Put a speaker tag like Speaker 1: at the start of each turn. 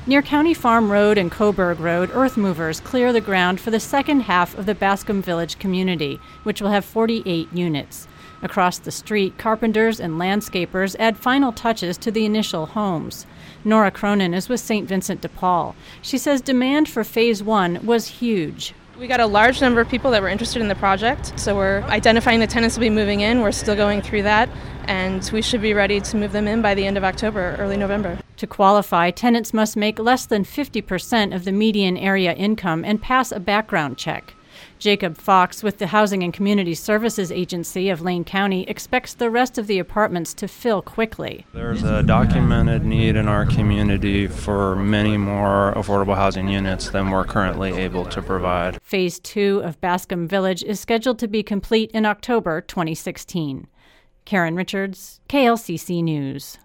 Speaker 1: Near County Farm Road and Coburg Road, earth movers clear the ground for the second half of the Bascom Village community, which will have 48 units. Across the street, carpenters and landscapers add final touches to the initial homes. Nora Cronin is with St. Vincent de Paul. She says demand for Phase 1 was huge.
Speaker 2: We got a large number of people that were interested in the project, so we're identifying the tenants will be moving in. We're still going through that, and we should be ready to move them in by the end of October, early November.
Speaker 1: To qualify, tenants must make less than 50% of the median area income and pass a background check. Jacob Fox with the Housing and Community Services Agency of Lane County expects the rest of the apartments to fill quickly.
Speaker 3: There's a documented need in our community for many more affordable housing units than we're currently able to provide.
Speaker 1: Phase 2 of Bascom Village is scheduled to be complete in October 2016. Karen Richards, KLCC News.